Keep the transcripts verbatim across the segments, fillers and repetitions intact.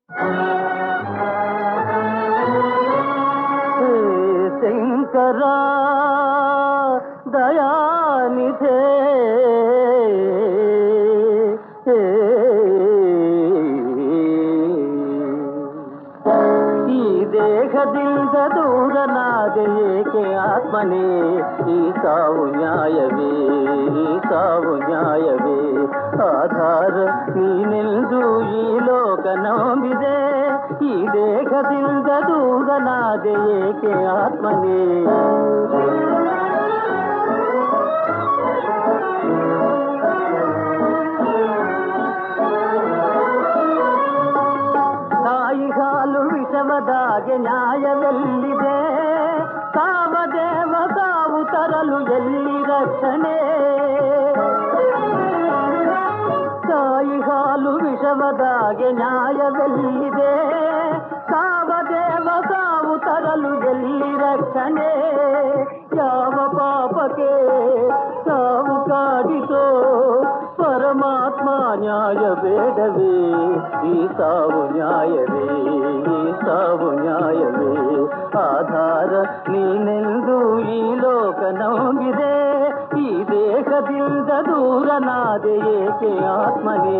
ಶಂಕರಾ ದಯಾನಿಧೇ ಈ ದೇಹದಿಂದ ದೂರನಾದೆ ಏಕೆ ಆತ್ಮನೇ ಈ ಸಾವು ನ್ಯಾಯವೇ ಈ ಸಾವು ನ್ಯಾಯವೇ ಆಧಾರ ನೀನೆಂದು ಈ ಲೋಕ ನಂಬಿದೆ ಈ ದೇಹದಿಂದ ದೂರನಾದೆ ಏಕೆ ಆತ್ಮನೇ ತಾಯಿ ಹಾಲು ವಿಷವದಾಗೆ ನ್ಯಾಯವೆಲ್ಲಿದೆ ಕಾಮದೇವ ಕಾವು ತರಲು ಎಲ್ಲಿ ರಕ್ಷಣೆ ತಾಯಿ ಹಾಲು ವಿಷವದಾಗೆ ನ್ಯಾಯವೆಲ್ಲಿದೆ ಕಾಮದೇವ ಕಾವು ತರಲು ಎಲ್ಲಿ ರಕ್ಷಣೆ ಯಾವ ಪಾಪಕ್ಕೆ ಸಾವು ಕಾಡಿತೋ ಪರಮಾತ್ಮ ನ್ಯಾಯ ಬೇಡವೇ ಈ ಸಾವು ನ್ಯಾಯವೇ ಈ ಸಾವು ನ್ಯಾಯವೇ ಆಧಾರ ನೀನೆಂದು ಈ ಲೋಕ ನಂಬಿದೆ ಈ ದೇಹದಿಂದ ದೂರನಾದೆ ಏಕೆ ಆತ್ಮನೇ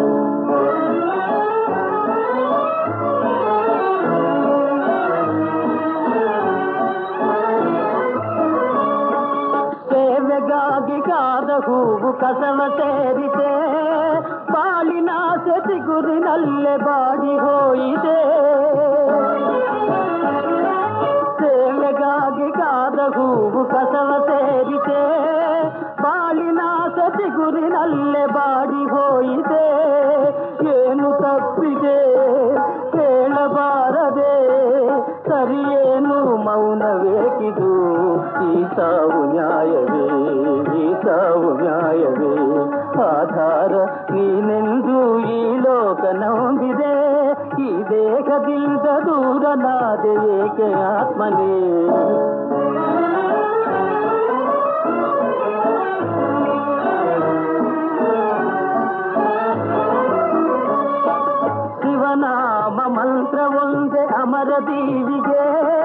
ಸೇವೆಗಾಗಿ ಕಾದ ಹೂವು ಕಸವ ಸೇರಿದೆ ಬಾಳಿನ ಸೆತಿಗುರಿನಲ್ಲೇ ಬಾಡಿ ಹೋಯಿದೆ ಸೇವೆಗಾಗಿ ಕಾದ ಹೂವು ಕಸವ ಸೇರಿದೆ ಬಾಳಿನ ಸೆತಿಗುರಿನಲ್ಲೇ ಬಾಡಿ ಹೋಯಿದೆ ಏನು ತಪ್ಪಿದೆ ಹೇಳಬಾರದೆ ಸರಿಯೇನು ಮೌನವೇಕಿದು ಈ ಸಾವು ನ್ಯಾಯವೇ ಈ ಸಾವು ನ್ಯಾಯವೇ ಆಧಾರ ನೀನೆಂದು ಈ ಲೋಕ ನಂಬಿದೆ ಈ ದೇಹದಿಂದ ದೂರನಾದೆ ಏಕೆ ಆತ್ಮನೇ ಶಿವನಾಮ ಮಂತ್ರ ಒಂದೇ ಅಮರ ದೀವಿಗೆ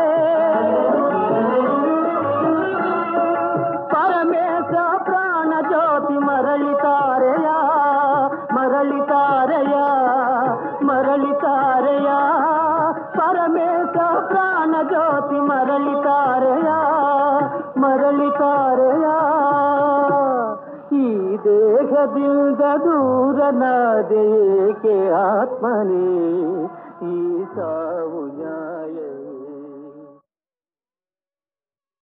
ಪರಮೇಶ ಪ್ರಾಣ ಜ್ಯೋತಿ ಮರಳಿತಾರೆಯ ಮರಳಿತಾರೆಯ ಮರಳಿತಾರೆಯ ಪರಮೇಶ ಪ್ರಾಣ ಜ್ಯೋತಿ ಮರಳಿತಾರೆಯ ಮರಳಿತಾರೆಯ ಈ ದೇಹದಿಂದ ದೂರನಾದೆ ಏಕೆ ಆತ್ಮನೇ ಈ ಸಾವು